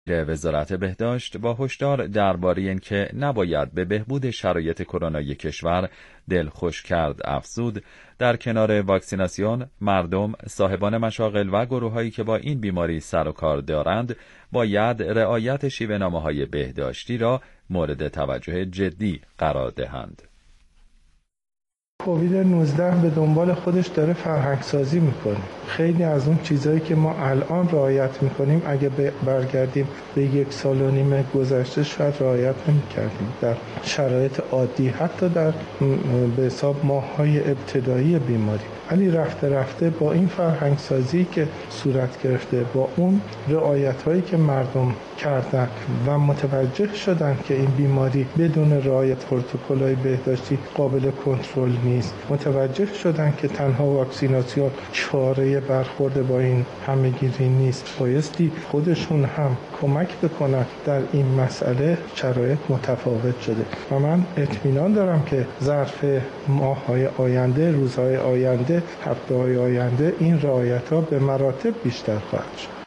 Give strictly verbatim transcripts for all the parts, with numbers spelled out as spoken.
وزارت بهداشت با هشدار درباره اینکه نباید به بهبود شرایط کرونایی کشور دلخوش کرد افزود در کنار واکسیناسیون مردم، صاحبان مشاغل و گروه‌هایی که با این بیماری سر و کار دارند باید رعایت شیوه‌نامه‌های بهداشتی را مورد توجه جدی قرار دهند. کووید نوزده به دنبال خودش داره فرهنگ سازی میکنه. خیلی از اون چیزایی که ما الان رعایت میکنیم اگه برگردیم به یک سال و نیم گذشته شاید رعایت نمیکردیم در شرایط عادی، حتی در به حساب ماه‌های ابتدایی بیماری. ولی رفته رفته با این فرهنگ سازی که صورت گرفته، با اون رعایت هایی که مردم کردن و متوجه شدن که این بیماری بدون رعایت پروتکل‌های بهداشتی قابل کنترل نیست، متوجه شدن که تنها واکسیناسیون چاره برخورد با این همه‌گیری نیست، بایستی خودشون هم کمک بکنن در این مسئله. شرایط متفاوت شده و من اطمینان دارم که ظرف ماه‌های آینده، روزهای آینده، هفته‌های آینده این رعایت‌ها به مراتب بیشتر خواهد شد.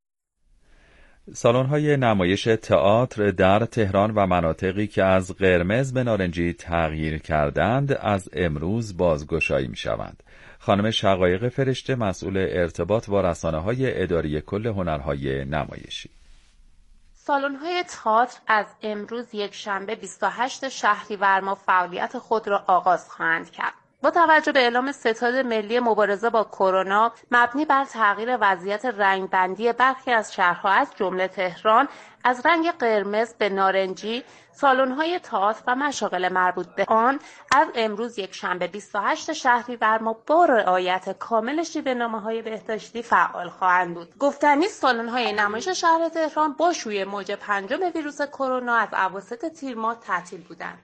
سالن‌های نمایش تئاتر در تهران و مناطقی که از قرمز به نارنجی تغییر کردند از امروز بازگشایی می‌شوند. خانم شقایق فرشته مسئول ارتباط با رسانه‌های اداری کل هنرهای نمایشی: سالن‌های تئاتر از امروز یکشنبه بیست و هشتم شهریور ماه فعالیت خود را آغاز خواهند کرد. با توجه به اعلام ستاد ملی مبارزه با کرونا مبنی بر تغییر وضعیت رنگبندی برخی از شهرها از جمله تهران از رنگ قرمز به نارنجی، سالن‌های تئاتر و مشاغل مربوط به آن از امروز یکشنبه بیست و هشتم شهریور ماه با رعایت کامل شیوه‌نامه‌های بهداشتی فعال خواهند بود. گفتنی است سالن‌های نمایش شهر تهران با شیوع موج پنجم ویروس کرونا از اواسط تیر ماه تعطیل بودند.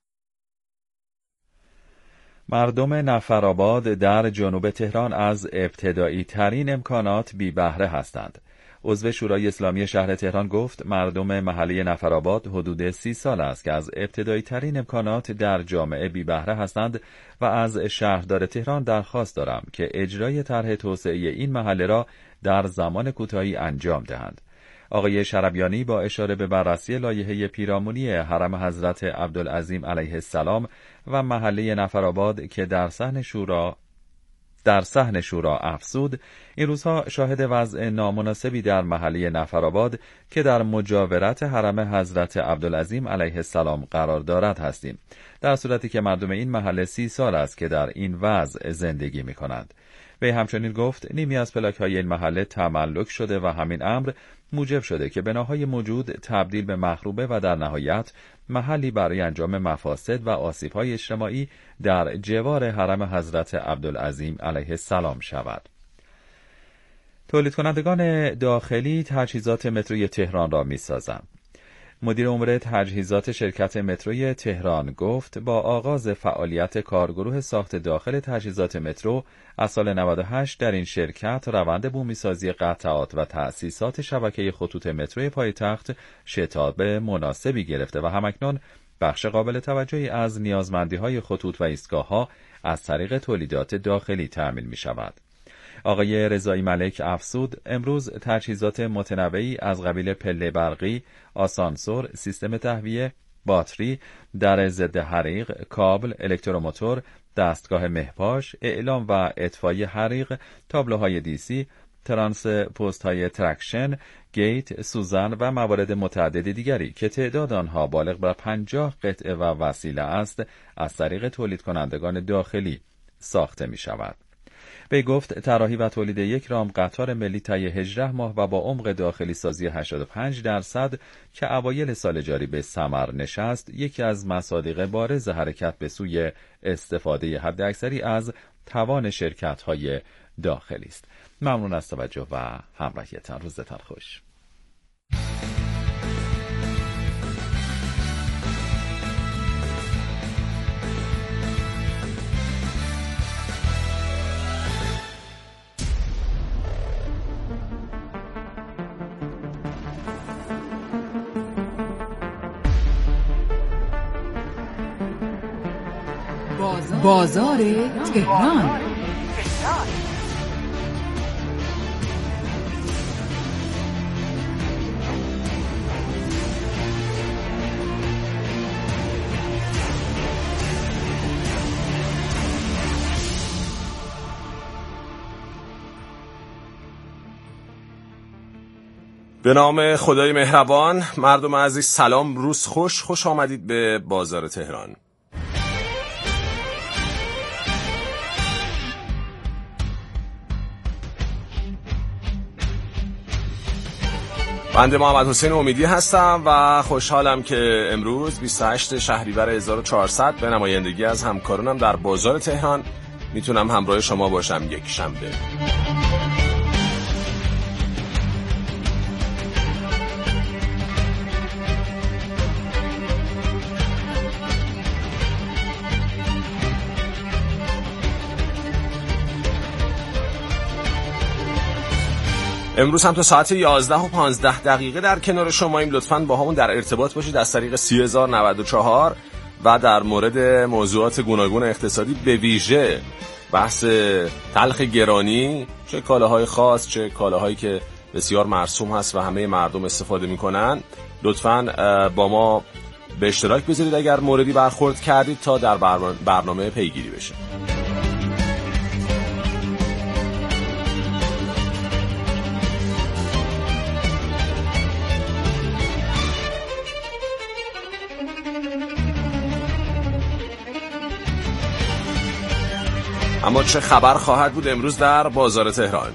مردم نفرآباد در جنوب تهران از ابتدایی ترین امکانات بی بهره هستند. عضو شورای اسلامی شهر تهران گفت مردم محله نفرآباد حدود سی سال است که از ابتدایی ترین امکانات در جامعه بی بهره هستند و از شهردار تهران درخواست دارم که اجرای طرح توسعه این محله را در زمان کوتاهی انجام دهند. آقای شربیانی با اشاره به بررسی لایحه پیرامونی حرم حضرت عبدالعظیم علیه السلام و محله نفرآباد که در صحن شورا در صحن شورا افزود این روزها شاهد وضع نامناسبی در محله نفرآباد که در مجاورت حرم حضرت عبدالعظیم علیه السلام قرار دارد هستیم، در صورتی که مردم این محله سی سال است که در این وضع زندگی می کنند. وی همچنین گفت نیمی از پلاک‌های این محله تملک شده و همین امر موجب شده که بناهای موجود تبدیل به مخروبه و در نهایت محلی برای انجام مفاسد و آسیب‌های اجتماعی در جوار حرم حضرت عبدالعظیم علیه السلام شود. تولید کنندگان داخلی تجهیزات متروی تهران را می‌سازند. مدیر امور تجهیزات شرکت متروی تهران گفت با آغاز فعالیت کارگروه ساخت داخل تجهیزات مترو از سال نود و هشت در این شرکت روند بومیسازی قطعات و تأسیسات شبکه خطوط متروی پایتخت شتاب مناسبی گرفته و همکنون بخش قابل توجهی از نیازمندی‌های خطوط و ایستگاه‌ها از طریق تولیدات داخلی تأمین می‌شود. آقای رضایی ملک افزود امروز تجهیزات متنوعی از قبیل پله برقی، آسانسور، سیستم تهویه، باتری، در ضد حریق، کابل، الکتروموتور، دستگاه مهپاش، اعلام و اطفای حریق، تابلوهای دیسی، ترانس پست‌های ترکشن، گیت، سوزن و موارد متعدد دیگری که تعداد آنها بالغ بر پنجاه قطعه و وسیله است از طریق تولید کنندگان داخلی ساخته می شود. وی گفت طراحی و تولید یک رام قطار ملی طی هجده ماه و با عمق داخلی سازی هشتاد و پنج درصد که اوایل سال جاری به ثمر نشست یکی از مصادیق بارز حرکت به سوی استفاده حداکثری از توان شرکت‌های داخلی است. ممنون از توجه و همراهیتان. روزتان خوش. بازار تهران. به نام خدای مهربان. مردم عزیز سلام، روز خوش، خوش آمدید به بازار تهران. بنده محمد حسین امیدی هستم و خوشحالم که امروز بیست و هشتم شهریور هزار و چهارصد به نمایندگی از همکارانم در بازار تهران میتونم همراه شما باشم. یک شنبه امروز هم تا ساعت یازده و پانزده دقیقه در کنار شماییم. لطفاً با همون در ارتباط باشید از طریق سی هزار و نود و چهار و در مورد موضوعات گوناگون اقتصادی، به ویژه بحث تلخ گرانی، چه کالاهای خاص چه کالاهایی که بسیار مرسوم هست و همه مردم استفاده میکنن، لطفاً با ما به اشتراک بذارید اگر موردی برخورد کردید تا در برنامه پیگیری بشه. اما چه خبر خواهد بود امروز در بازار تهران؟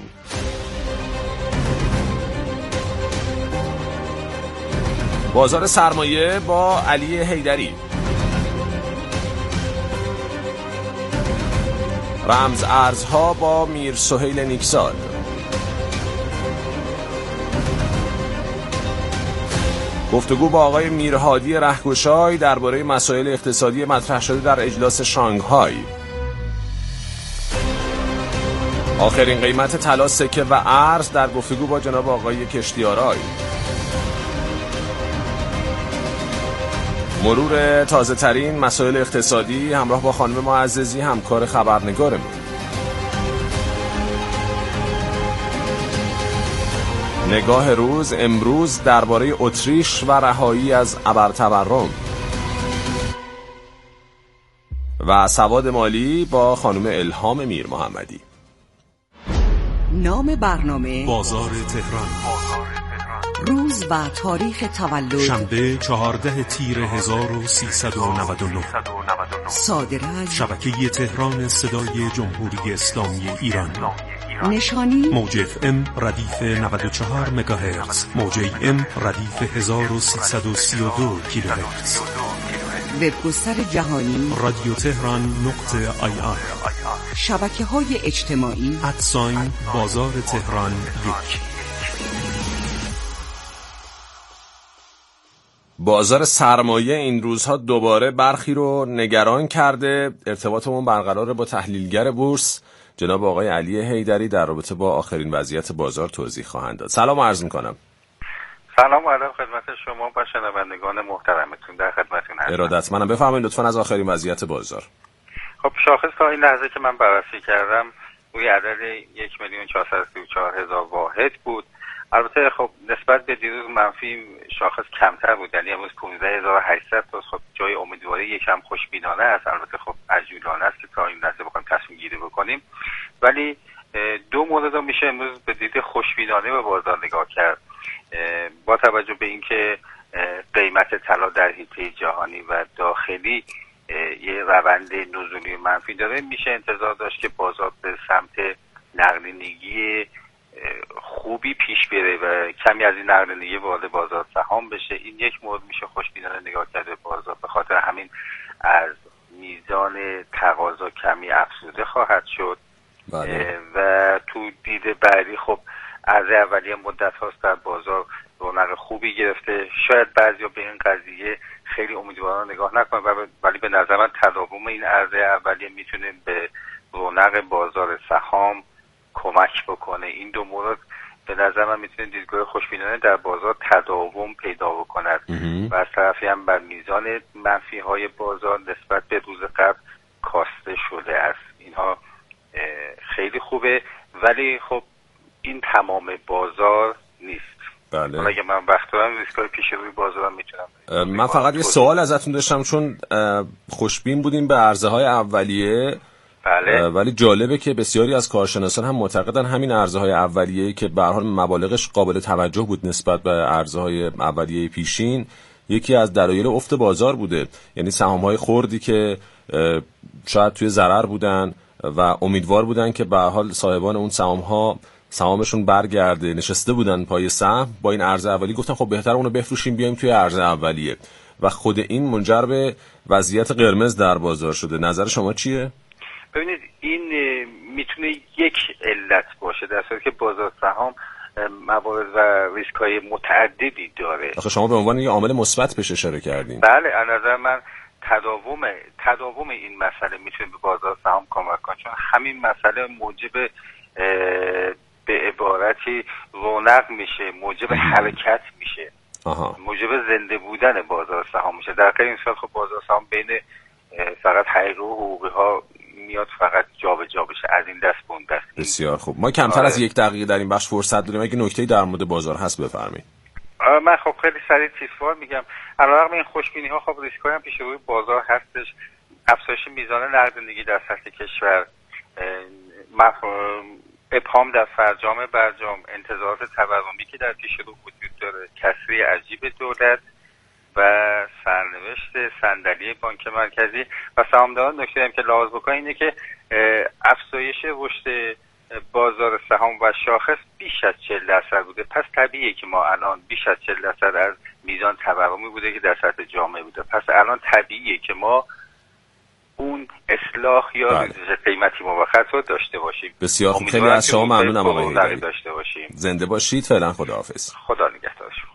بازار سرمایه با علی حیدری، رمز ارزها با میر سهیل نیکزاد، گفتگو با آقای میرهادی رهگشای درباره مسائل اقتصادی مطرح شده در اجلاس شانگهای، آخرین قیمت طلا، سکه و ارز در گفتگو با جناب آقای کشتیارای، مرور تازه ترین مسائل اقتصادی همراه با خانم معززی، همکار خبرنگارمون. نگاه روز امروز درباره اتریش و رهایی از ابرتورم و سواد مالی با خانم الهام میر محمدی. نام برنامه بازار تهران، روز و تاریخ تولد شنبه چهاردهم تیر هزار و سیصد و نود و نه، صادر از شبکه تهران صدای جمهوری اسلامی ایران، نشانی موج اف ام ردیف نود و چهار مگاهرتز، موج ای ام ردیف هزار و سیصد و سی و دو کیلوهرتز، وبگستر جهانی رادیو تهران نقطه آی آر، شبکه های اجتماعی ادساین بازار تهران یک. بازار سرمایه این روزها دوباره برخی رو نگران کرده. ارتباطمون برقراره با تحلیلگر بورس جناب آقای علی حیدری در رابطه با آخرین وضعیت بازار توضیح خواهند داد. سلام عرض میکنم. سلام و ادب خدمت شما و شنوندگان محترمتون، در خدمتتون هستم. ارادتمندم. بفرمایید لطفاً از آخرین وضعیت بازار. خب شاخص تا این لحظه که من بررسی کردم روی عدد یک میلیون چهارصد و سی و چهار هزار واحد بود. البته خب نسبت به دیروز منفی شاخص کمتر بود، یعنی امروز پانزده هزار و هشتصد تا، خب جای امیدواری یکم خوشبینانه است. البته خب عجولانه است که تا این لحظه بخوایم تصمیم گیری بکنیم، ولی دو مورد رو میشه امروز به دید خوشبینانه به بازار نگاه کرد. با توجه به اینکه قیمت طلا در حیطه جهانی و داخلی یه روند نزولی منفی داره، میشه انتظار داشت که بازار به سمت نقدینگی خوبی پیش بره و کمی از این نقدینگی وارد بازار سهام بشه. این یک مورد میشه خوشبینانه نگاه کرده بازار، به خاطر همین از میزان تقاضا کمی افزوده خواهد شد. بله. و تو دید بعدی خب عرضه اولیه مدت هاست در بازار رونق خوبی گرفته. شاید بعضیا به این قضیه خیلی امیدوارانه نگاه نکنن، ولی به نظر من تداوم این عرضه اولیه میتونه به رونق بازار سهام کمک بکنه. این دو مورد به نظر من میتونه دیدگاه خوشبینانه در بازار تداوم پیدا بکند و از طرفی هم بر میزان منفی های بازار نسبت به روز قبل کاسته شده است. اینها خیلی خوبه، ولی خب این تمام بازار نیست. بله. اگه من وقت دارم ریسکای پیش روی بازارم میتونم. من فقط یه سوال ازتون داشتم، چون خوشبین بودیم به عرضه های اولیه، بله. ولی جالبه که بسیاری از کارشناسان هم معتقدن همین ارزهای اولیه‌ای که به هر حال مبالغش قابل توجه بود نسبت به ارزهای اولیه پیشین، یکی از دلایل افت بازار بوده. یعنی سهام‌های خردی که شاید توی ضرر بودن و امیدوار بودن که به هر حال صاحبان اون سهام‌ها سهامشون برگرده، نشسته بودن پای سهم، با این ارز اولیه گفتن خب بهتره اونو بفروشیم بیایم توی ارز اولیه و خود این منجر به وضعیت قرمز در بازار شده. نظر شما چیه؟ ببینید این میتونه یک علت باشه، در صورتی که بازار سهام موارد و ریسک‌های متعددی داره. آخه شما به عنوان یک عامل مثبت بهش اشاره کردین. بله، از نظر من تداوم تداوم این مسئله میتونه به بازار سهام کمک کنه، چون همین مسئله موجب به عبارتی رونق میشه، موجب حرکت میشه، آها. موجب زنده بودن بازار سهام میشه. در غیر این صورت خب بازار سهام بین فقط حقوقی و حقوقی ها میاد فقط جابجا بشه، از این دست به اون دست. بسیار خوب. ما کمتر آره. از یک دقیقه در این بخش فرصت داریم. اگه نکته‌ای در مورد بازار هست بفرمایید. من خب خیلی سریع تیزوار میگم. علاوه بر این خوشبینی ها خب ریسک‌های هم پیش روی بازار هستش. افزایش میزان نقدینگی در سطح کشور، ابهام در فرجام برجام، انتظارات تورمی که در پیش رو وجود داره، کسری عجیب دولت و سرنوشت صندلی بانک مرکزی و سهامداران. نکته هم که لحاظ بکنید اینه که افزایش رشد بازار سهام و شاخص بیش از چهل درصد بوده، پس طبیعیه که ما الان بیش از چهل درصد از میزان تورمی بوده که در سطح جامعه بوده، پس الان طبیعیه که ما اون اصلاح یا ریزش قیمتی موقت رو داشته باشیم. بسیار خوب، خیلی از شما ممنونم آقای هیدری. داشته باشیم. زنده باشید. فعلا خداحافظ. خدا نگهدار شما.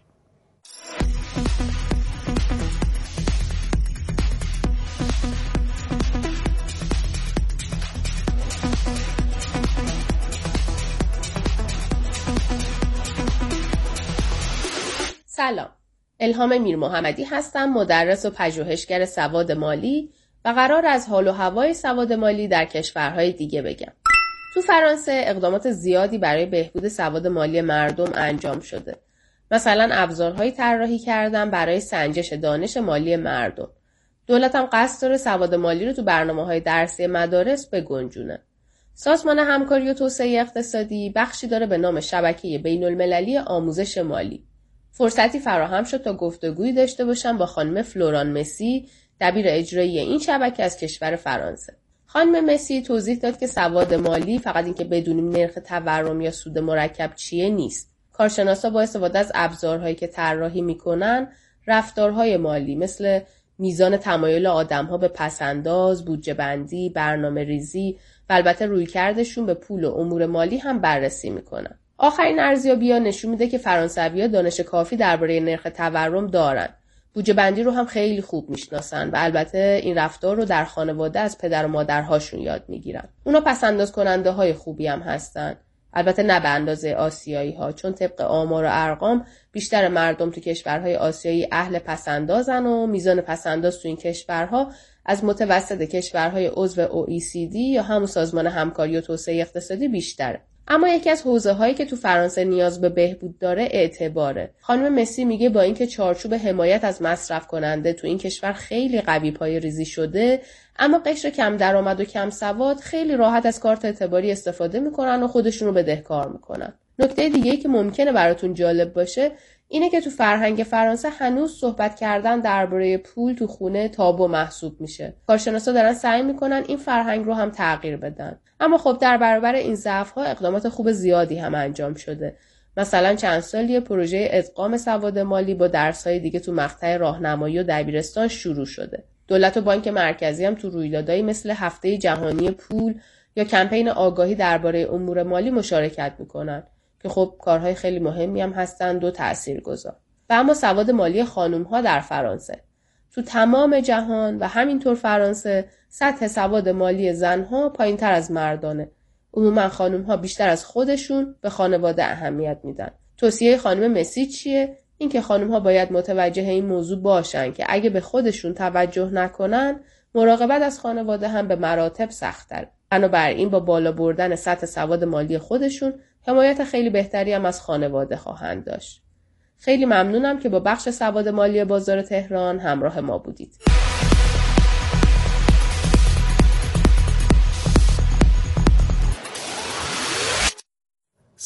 سلام، الهام میر محمدی هستم، مدرس و پژوهشگر سواد مالی و قرار از حال و هوای سواد مالی در کشورهای دیگه بگم. تو فرانسه اقدامات زیادی برای بهبود سواد مالی مردم انجام شده. مثلا ابزارهایی طراحی کردن برای سنجش دانش مالی مردم. دولت هم قصد داره سواد مالی رو تو برنامه‌های درسی مدارس بگنجونه. سازمان همکاری و توسعه اقتصادی بخشی داره به نام شبکه بین‌المللی آموزش مالی. فرصتی فراهم شد تا گفتگویی داشته باشم با خانم فلوران مسی، دبیر اجرایی این شبکه از کشور فرانسه. خانم مسی توضیح داد که سواد مالی فقط این که بدونیم نرخ تورم یا سود مرکب چیه نیست. کارشناسا با استفاده از ابزارهایی که طراحی میکنن، رفتارهای مالی مثل میزان تمایل آدم‌ها به پس‌انداز، بودجه بندی، برنامه ریزی و البته رویکردشون به پول و امور مالی هم بررسی میکنن. آخرین ارزیابی‌ها نشون میده که فرانسوی‌ها دانش کافی درباره نرخ تورم دارن. بودجه بندی رو هم خیلی خوب میشناسن و البته این رفتار رو در خانواده از پدر و مادرهاشون یاد میگیرن. اونا پس‌انداز کننده های خوبی هم هستن. البته نه به اندازه آسیایی ها، چون طبق آمار و ارقام بیشتر مردم تو کشورهای آسیایی اهل پس‌اندازن و میزان پس‌انداز تو این کشورها از متوسط کشورهای عضو او ای سی دی یا همون سازمان همکاری و توسعه اقتصادی بیشتره. اما یکی از حوزه‌هایی که تو فرانسه نیاز به بهبود داره اعتباره. خانم مسی میگه با اینکه چارچوب حمایت از مصرف کننده تو این کشور خیلی قوی پایه‌ریزی شده، اما قشر کم درآمد و کم سواد خیلی راحت از کارت اعتباری استفاده میکنن و خودشون رو بدهکار میکنن. نکته دیگه‌ای که ممکنه براتون جالب باشه اینه که تو فرهنگ فرانسه هنوز صحبت کردن درباره پول تو خونه تابو محسوب میشه. کارشناسا دارن سعی میکنن این فرهنگ رو هم تغییر بدن. اما خب در برابر این ضعف‌ها اقدامات خوب زیادی هم انجام شده. مثلا چند سالیه پروژه ادغام سواد مالی با درس‌های دیگه تو مقطع راهنمایی و دبیرستان شروع شده. دولت و بانک مرکزی هم تو رویدادهایی مثل هفته جهانی پول یا کمپین آگاهی درباره امور مالی مشارکت میکنن که خب کارهای خیلی مهمی هم هستند و تاثیرگذار. و اما سواد مالی خانم‌ها در فرانسه، تو تمام جهان و همینطور فرانسه سطح سواد مالی زن‌ها پایین‌تر از مردانه. عموما خانم‌ها بیشتر از خودشون به خانواده اهمیت میدن. توصیه خانم مسی چیه؟ این که خانم‌ها باید متوجه این موضوع باشن که اگه به خودشون توجه نکنن، مراقبت از خانواده هم به مراتب سخت‌تره. بنابراین با بالا بردن سطح سواد مالی خودشون، حمایت خیلی بهتری هم از خانواده خواهند داشت. خیلی ممنونم که با بخش سواد مالی بازار تهران همراه ما بودید.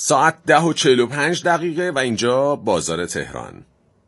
ساعت ده و چهل و پنج دقیقه و اینجا بازار تهران.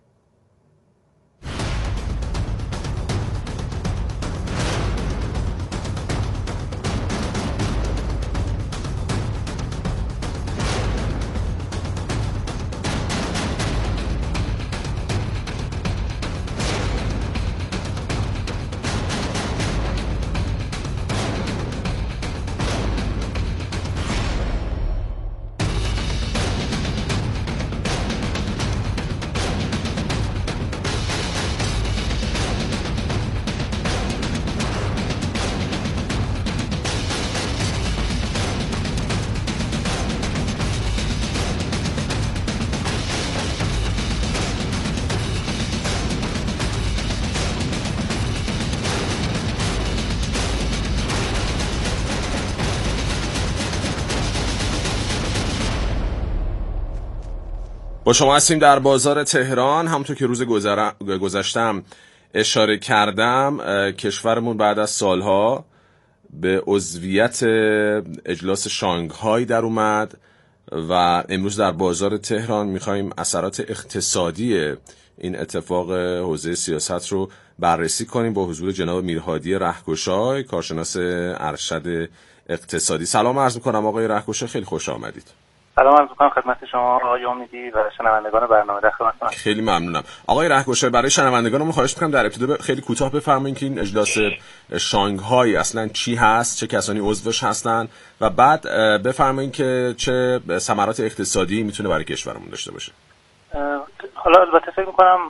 با شما هستیم در بازار تهران. همونطور که روز گذشتم اشاره کردم، کشورمون بعد از سالها به عضویت اجلاس شانگهای در اومد و امروز در بازار تهران میخوایم اثرات اقتصادی این اتفاق حوزه سیاست رو بررسی کنیم با حضور جناب میرهادی رهگشای، کارشناس ارشد اقتصادی. سلام عرض میکنم آقای رهگشای، خیلی خوش آمدید. سلام عرض می‌کنم خدمت شما آقای امیدی و شنوندگان برنامه. در خدمتتونم. خیلی ممنونم. آقای رهگشای، برای شنوندگانمون خواهش می‌کنم در ابتدا خیلی کوتاه بفرمایید که این اجلاس شانگهای اصلا چی هست، چه کسانی عضوش هستن و بعد بفرمایید که چه ثمرات اقتصادی میتونه برای کشورمون داشته باشه. حالا البته فکر می‌کنم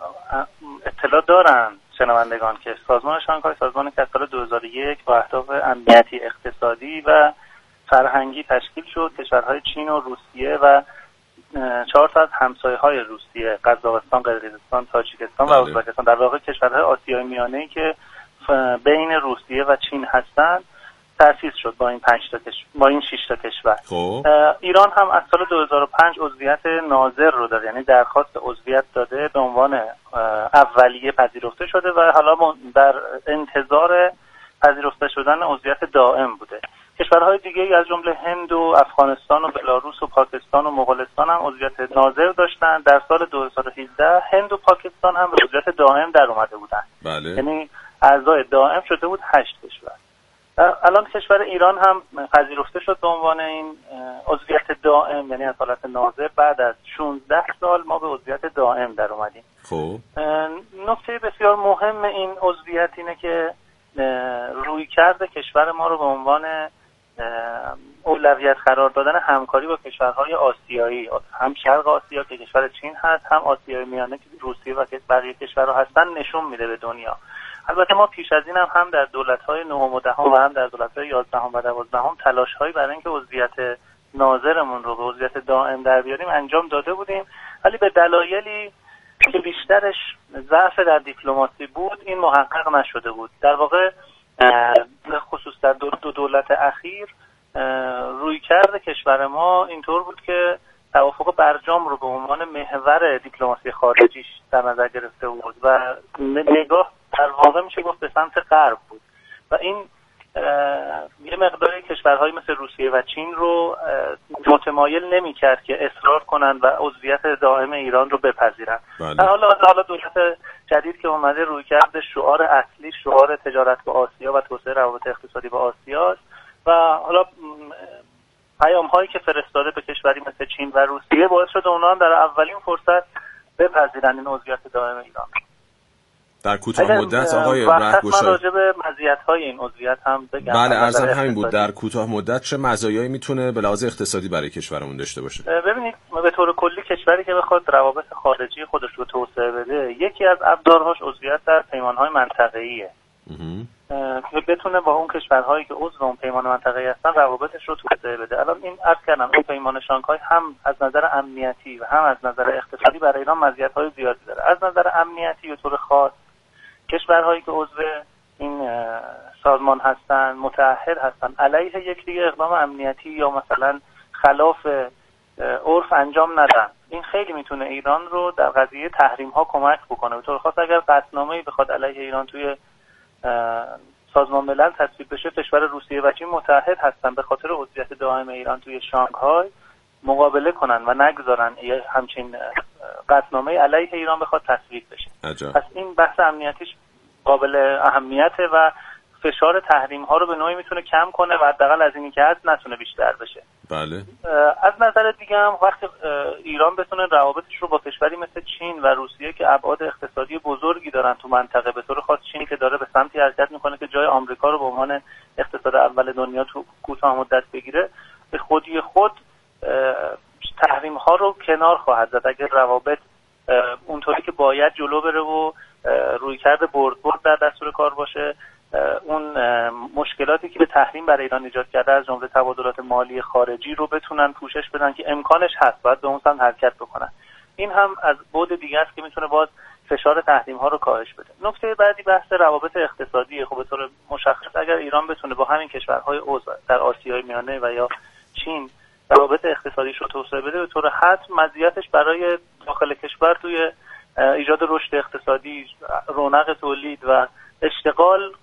اطلاع دارن شنوندگان که سازمان شانگهای سازمانی که از سال دو هزار و یک با اهداف امنیتی اقتصادی و فرهنگی تشکیل شد. کشورهای چین و روسیه و چهار تا از همسایه‌های روسیه، قزاقستان، قرقیزستان، تاجیکستان و ازبکستان، در واقع کشورهای آسیای میانه‌ای که بین روسیه و چین هستند، تأسیس شد با این پنج تا کشور، با این شش تا کشور. خب ایران هم از سال دو هزار و پنج عضویت ناظر رو داده، یعنی درخواست عضویت داده، به عنوان اولیه پذیرفته شده و حالا در انتظار پذیرفته شدن عضویت دائم بوده. کشورهای دیگه از جمله هند و افغانستان و بلاروس و پاکستان و مغولستان هم عضویت ناظر داشتن. در سال دو هزار و هجده هند و پاکستان هم به عضویت دائم در اومده بودن. بله. یعنی اعضای دائم شده بود هشت کشور. الان کشور ایران هم پذیرفته شد به عنوان این عضویت دائم، یعنی از حالت ناظر بعد از شانزده سال ما به عضویت دائم در اومدیم. خب نکته بسیار مهم این عضویت اینه که روی کرده کشور ما رو به عنوان اولویت قرار دادن همکاری با کشورهای آسیایی، هم شرق آسیا که کشور چین هست، هم آسیای میانه که روسیه و بقیه کشورها هستن، نشون میده به دنیا. البته ما پیش از این هم هم در دولت‌های نهم و دهم و هم در دولت‌های یازدهم و دوازدهم تلاش‌هایی برای اینکه عضویت ناظرمون رو به عضویت دائم در بیاریم انجام داده بودیم، ولی به دلایلی که بیشترش ضعف در دیپلماسی بود این محقق نشده بود. در واقع خصوص در دو, دو دولت اخیر روی کرده کشور ما اینطور بود که توافق برجام رو به عنوان محور دیپلماسی خارجیش در نظر گرفته بود و نگاه در واقع میشه گفت به سمت غرب بود و این یه مقداری کشورهایی مثل روسیه و چین رو متمایل نمی کرد که اصرار کنن و عضویت دائم ایران رو بپذیرن. بله. حالا حالا دولت جدید که اومده روی کرده شعار اصلی شعار تجارت با آسیا و توسعه روابط اقتصادی با آسیا و حالا پیام هایی که فرستاده به کشوری مثل چین و روسیه باعث شده اونها هم در اولین فرصت بپذیرن این عضویت دائم ایران. در کوتاه مدت آقای رهگشای، من راجع به مزیت‌های این عضویت هم بگم. بله عرضم همین بود، در کوتاه مدت چه مزایایی میتونه به لحاظ اقتصادی برای کشورمون داشته باشه؟ ببینید به طور کلی کشوری که بخواد روابط خارجی خودش رو توسعه بده، یکی از ابزارهاش عضویت در پیمان‌های منطقه‌ایه که بتونه با اون کشورهایی که عضو اون پیمان منطقه‌ای هستن روابطش رو توسعه بده. الان این عرض کردم این پیمان شانگهای هم از نظر امنیتی و هم از نظر اقتصادی برای ایران مزیت‌های زیادی داره. از نظر امنیتی به طور خاص کشورهایی که عضو این سازمان هستن متعهد هستن علیه یکدیگر اقدام امنیتی یا مثلا خلاف عرف انجام ندن. این خیلی میتونه ایران رو در قضیه تحریم ها کمک بکنه. به طور خاص اگر قطعنامه‌ای بخواد علیه ایران توی سازمان ملل تصویب بشه، کشور روسیه و چین متعهد هستن به خاطر عضویت دائم ایران توی شانگهای مقابله کنن و نگذارن همچین قطعنامه علیه ایران بخواد تصویب بشه. پس این بحث امنیتیش قابل اهمیته و فشار تحریم ها رو به نوعی میتونه کم کنه و حداقل از اینی که هست نتونه بیشتر بشه. بله. از نظر دیگه هم وقتی ایران بتونه روابطش رو با کشوری مثل چین و روسیه که ابعاد اقتصادی بزرگی دارن تو منطقه، به طور خاص چین که داره به سمتی حرکت میکنه که جای آمریکا رو به عنوان اقتصاد اول دنیا تو کوتاه مدت بگیره، به خودی خود تحریم ها رو کنار خواهد زد اگر روابط اونطوری که باید جلو بره و رویکرد برد برد در دستور کار باشه. اون مشکلاتی که به تحریم برای ایران ایجاد کرده از جمله تبادلات مالی خارجی رو بتونن پوشش بدن که امکانش هست، باید به اون سمت حرکت بکنن. این هم از بعد دیگه است که میتونه باز فشار تحریم ها رو کاهش بده. نکته بعدی بحث روابط اقتصادی. خب به طور مشخص اگر ایران بتونه با همین کشورهای عضو در آسیای میانه و یا چین روابط اقتصادیش رو توسعه بده، به طور حتم مزیتش برای داخل کشور توی ایجاد رشد اقتصادی، رونق تولید و اشتغال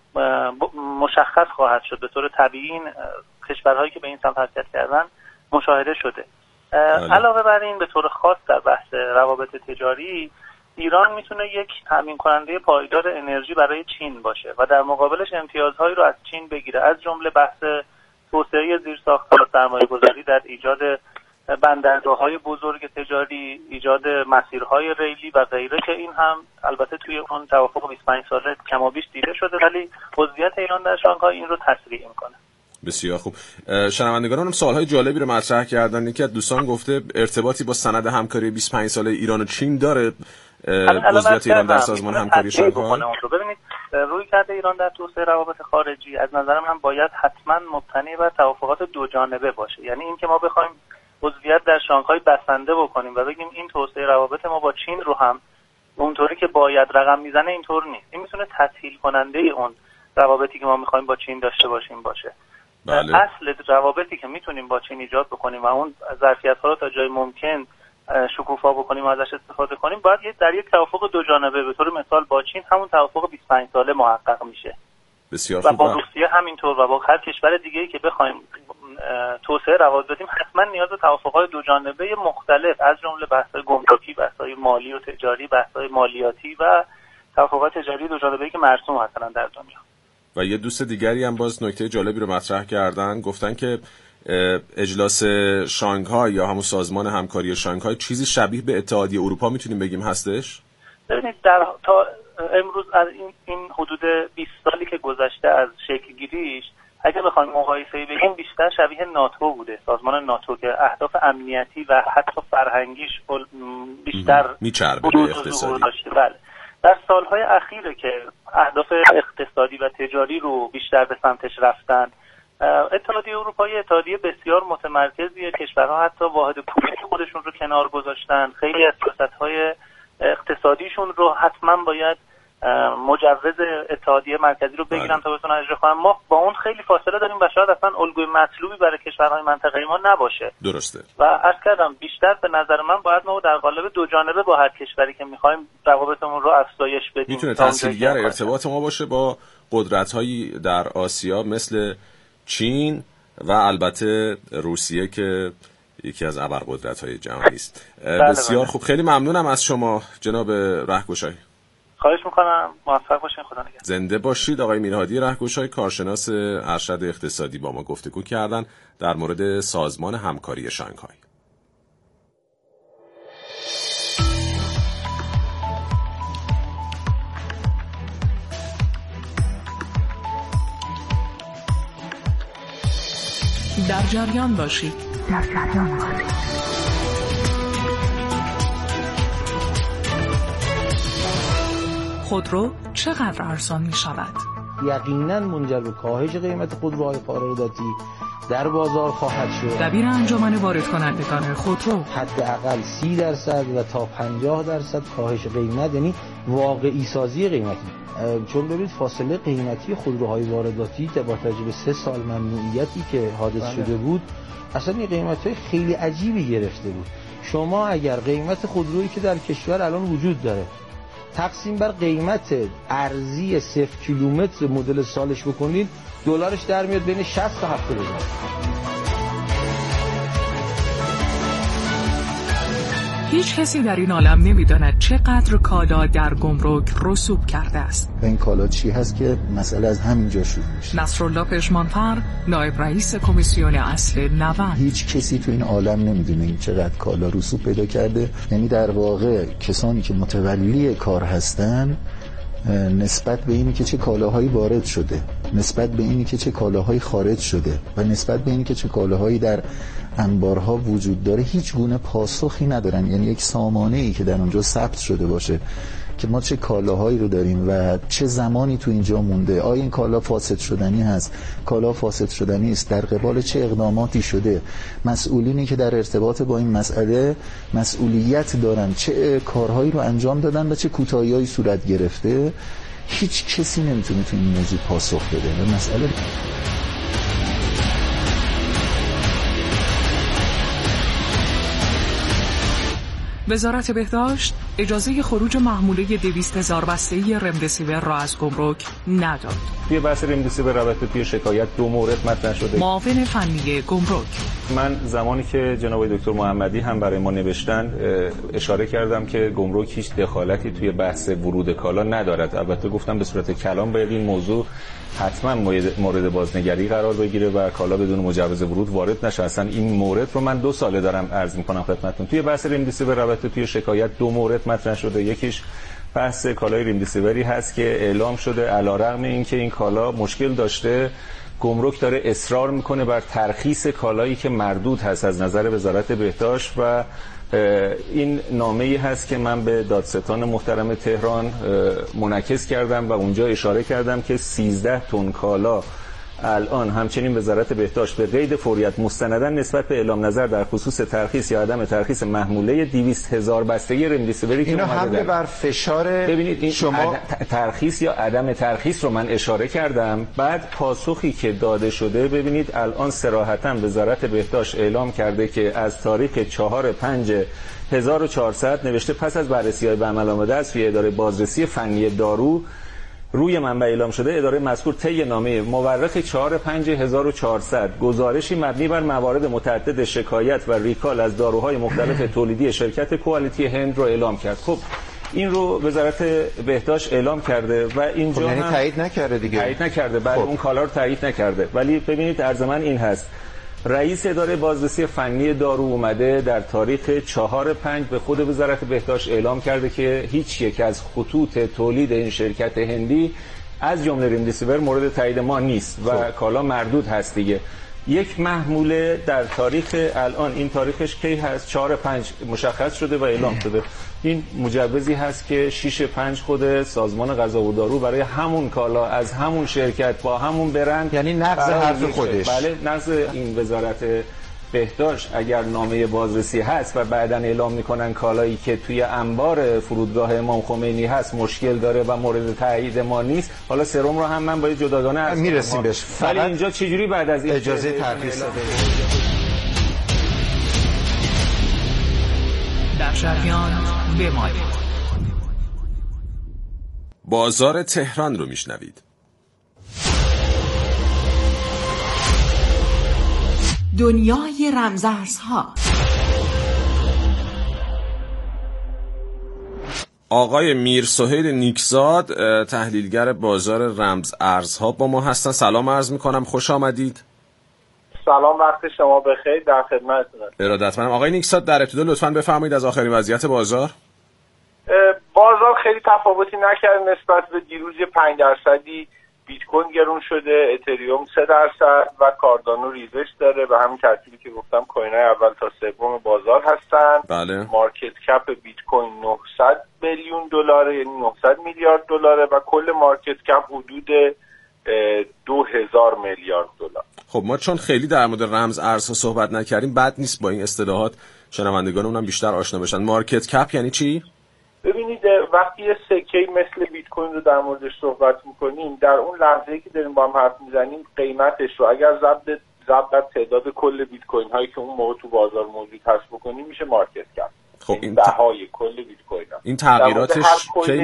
مشخص خواهد شد. به طور طبیعی این کشورهایی که به این سمت حرکت کردن مشاهده شده. علاوه بر این به طور خاص در بحث روابط تجاری، ایران میتونه یک تامین کننده پایدار انرژی برای چین باشه و در مقابلش امتیازهایی رو از چین بگیره، از جمله بحث توسعه زیرساخت‌ها، سرمایه‌گذاری در ایجاد بندرگاه‌های بزرگ تجاری، ایجاد مسیرهای ریلی و غیره که این هم البته توی اون توافق بیست و پنج ساله کمابیش دیده شده، ولی عضویت ایران در شانگهای این رو تسریع می‌کنه. بسیار خوب. شنوندگانم هم سوال‌های جالبی رو مطرح کردن. یکی از دوستان گفته ارتباطی با سند همکاری بیست و پنج ساله ایران و چین داره عضویت ایران در سازمان همکاری شانگهای. ببینید روی کرده ایران در توسعه روابط خارجی از نظر من باید حتما مبتنی بر توافقات دو جانبه باشه. یعنی اینکه ما بخوایم عضویت در شانگهای بسنده بکنیم و بگیم این توسعه روابط ما با چین رو هم اونطوری که باید رقم میزنه، اینطور نیست. این میتونه تسهیل کننده اون روابطی که ما میخوایم با چین داشته باشیم باشه. بله. اصل روابطی که میتونیم با چین ایجاد بکنیم و اون ظرفیت‌ها رو تا جای ممکن شکوفا بکنیم و ازش استفاده کنیم، باید در یک توافق دو جانبه به طور مثال با چین همون توافق بیست و پنج ساله محقق میشه. بسیار خوب. و با روسیه همینطور و با هر کشور دیگه‌ای که بخوایم توسعه روابط بدیم حتما نیاز به توافقات دو جانبه مختلف از جمله بحث‌های گمرکی، بحث‌های مالی و تجاری، بحث‌های مالیاتی و توافقات تجاری دو جانبه‌ای که مرسوم هستن در دنیا. و یه دوست دیگری هم باز نکته جالبی رو مطرح کردن، گفتن که اجلاس شانگهای یا همون سازمان همکاری شانگهای چیزی شبیه به اتحادیه اروپا میتونیم بگیم هستش؟ ببینید در تا امروز از این این حدود بیست سالی که گذشته از شکل گیریش اگه بخوایم مقایسه‌ای بگیم بیشتر شبیه ناتو بوده، سازمان ناتو که اهداف امنیتی و حتی فرهنگیش بیشتر میچربه به اقتصادی. بله. در سالهای اخیره که اهداف اقتصادی و تجاری رو بیشتر به سمتش رفتن. اتحادیه اروپایی اتحادیه بسیار متمرکزیه، کشورها حتی واحد پولی خودشون رو کنار گذاشتن، خیلی از سیاست‌های اقتصادیشون رو حتما باید مجوز اتحادیه مرکزی رو بگیرن تا بتونن اجرا کنن. ما با اون خیلی فاصله داریم و شاید اصلا الگوی مطلوبی برای کشورهای منطقه ما نباشه. درسته. و عرض کردم بیشتر به نظر من باید ما در قالب دو جانبه با هر کشوری که می‌خوایم روابطمون رو افزایش بدیم. میتونه تسهیلگر ارتباط ما باشه با قدرت‌هایی در آسیا مثل چین و البته روسیه که یکی از ابرقدرت‌های جهانی است. بسیار خوب، خیلی ممنونم از شما جناب رهگشای. خواهش میکنم، موفق باشین. خدا نگهدار. زنده باشید. آقای میرهادی رهگشای، کارشناس ارشد اقتصادی، با ما گفتگو کردن در مورد سازمان همکاری شانگهای. در جریان باشید. در جریان باشید. خودرو چقدر ارزان می شود؟ یقیناً منجر به کاهش قیمت خودروهای وارداتی در بازار خواهد شد. دبیر انجمن وارد کنندگان خودرو: حداقل سی درصد و تا پنجاه درصد کاهش قیمت، یعنی واقعی سازی قیمتی. چون ببینید فاصله قیمتی خودروهای وارداتی با توجه به سه سال ممنوعیتی که حادث بله. شده بود، اصلا این قیمت‌های خیلی عجیبی گرفته بود. شما اگر قیمت خودرویی که در کشور الان وجود داره تقسیم بر قیمت ارزی صفر کیلومتر مدل سالش بکنید، دلارش در میاد بین شصت تا هفتاد هزار. هیچ کسی در این عالم نمی‌داند چقدر کالا در گمرک رسوب کرده است. این کالا چی هست که مسئله از همینجا شروع میشه. نصرالله پژمانفر، نایب رئیس کمیسیون اصل نوند. هیچ کسی تو این عالم نمیدونه این چقدر کالا رسوب پیدا کرده. یعنی در واقع کسانی که متولی کار هستن نسبت به اینی که چه کالاهایی وارد شده، نسبت به اینی که چه کالاهایی خارج شده و نسبت به اینی که چه کالاهایی در انبارها وجود داره هیچ گونه پاسخی ندارن. یعنی یک سامانه‌ای که در اونجا ثبت شده باشه که ما چه کالاهایی رو داریم و چه زمانی تو اینجا مونده، آیا این کالا فاسد شدنی هست، کالا فاسد شدنی است، در قبال چه اقداماتی شده، مسئولینی که در ارتباط با این مسئله مسئولیت دارن چه کارهایی رو انجام دادن و چه کوتاهی‌هایی صورت گرفته. هیچ کسی نمیتونه تو این موضوع پاسخ بده. به مسئله وزارت بهداشت اجازه خروج محموله دویست هزار بسته‌ای رمدسیور را از گمرک نداد. توی بحث رمدسیور رابطه توی شکایت دو مورد مطرح شده. معاون فنی گمرک: من زمانی که جناب دکتر محمدی هم برای ما نوشتن اشاره کردم که گمرک هیچ دخالتی توی بحث ورود کالا ندارد. البته گفتم به صورت کلام باید این موضوع حتما مورد بازنگری قرار بگیره و کالا بدون مجوز ورود وارد نشه. اصلا این مورد رو من دو ساله دارم عرض می‌کنم خدمتتون. توی بحث رمدسیور رابطه توی شکایت دو مورد مطرح شده. یکیش بحث کالای رمدسیوری هست که اعلام شده علیرغم اینکه این کالا مشکل داشته، گمرک داره اصرار میکنه بر ترخیص کالایی که مردود هست از نظر وزارت بهداشت و این نامه‌ای هست که من به دادستان محترم تهران منعکس کردم و اونجا اشاره کردم که سیزده تن کالا الان همچنین وزارت بهداشت به قید فوریت مستنداً نسبت به اعلام نظر در خصوص ترخیص یا عدم ترخیص محموله دویست هزار بسته‌ای رمدسیوری که اینا حمله بر فشار ببینید این شما ترخیص یا عدم ترخیص رو من اشاره کردم. بعد پاسخی که داده شده ببینید الان صراحتاً وزارت بهداشت اعلام کرده که از تاریخ چهار پنج هزار و چهارصد نوشته پس از بررسی‌های به عمل آمده از سوی اداره بازرسی فنی دارو روی منبع اعلام شده اداره مذکور طی نامه مورخ چهار پنج هزار و چهارصد گزارشی مبنی بر موارد متعدد شکایت و ریکال از داروهای مختلف تولیدی شرکت کوالیتی هند رو اعلام کرد. خب این رو وزارت بهداشت اعلام کرده و اینجا خب یعنی هم تایید نکرده دیگه. تایید نکرده بعد خب. اون کالا رو تایید نکرده. ولی ببینید عرض من این هست، رئیس اداره بازرسی فنی دارو اومده در تاریخ چهار پنج به خود وزارت بهداشت اعلام کرده که هیچ یک از خطوط تولید این شرکت هندی از جمله رمدسیور مورد تایید ما نیست و خب. کالا مردود هست دیگه. یک محموله در تاریخ الان این تاریخش کی هست؟ چهار پنج مشخص شده و اعلام شده. این مجوزی هست که شش پنج خود سازمان غذا و دارو برای همون کالا از همون شرکت با همون برند، یعنی نقض حرف خودش. بله نقض این وزارت بهداشت اگر نامه بازرسی هست و بعداً اعلام میکنن کالایی که توی انبار فرودگاه امام خمینی هست مشکل داره و مورد تایید ما نیست، حالا سرم رو هم من باید جداگانه از میرسیم بهش. ولی اینجا چجوری بعد از این اجازه ترخیص داده؟ در جریان بمانید. بازار تهران رو میشنوید. دنیای رمزارزها. آقای میرسهیل نیکزاد تحلیلگر بازار رمز ارزها با ما هستن. سلام عرض میکنم، خوش آمدید. سلام، وقت شما بخیر، در خدمتتونم. ارادتمندم. آقای نیکزاد در ابتدا لطفاً بفرمایید از آخرین وضعیت بازار. بازار خیلی تفاوتی نکرد نسبت به دیروز، پنج درصدی بیت کوین گرون شده، اتریوم سه درصد و کاردانو ریزش داره به همین ترتیبی که گفتم کوین‌های اول تا سوم بازار هستن. بله. مارکت کپ بیت کوین نهصد میلیون دلاره، یعنی نهصد میلیارد دلاره و کل مارکت کپ حدود دو هزار میلیارد دلار. خب ما چون خیلی در مورد رمز ارزها صحبت نکردیم، بد نیست با این اصطلاحات شنوندگانمون هم بیشتر آشنا بشن. مارکت کپ یعنی چی؟ ببینید وقتی یه سکه مثل بیت کوین رو در موردش صحبت میکنیم، در اون لحظه‌ای که داریم با هم حرف میزنیم قیمتش رو اگر ضرب ضرب در تعداد کل بیت کوین هایی که اون موقع تو بازار موجود هست بکنیم میشه مارکت کپ. خب این بهای کل بیت کوین ها. این تغییراتش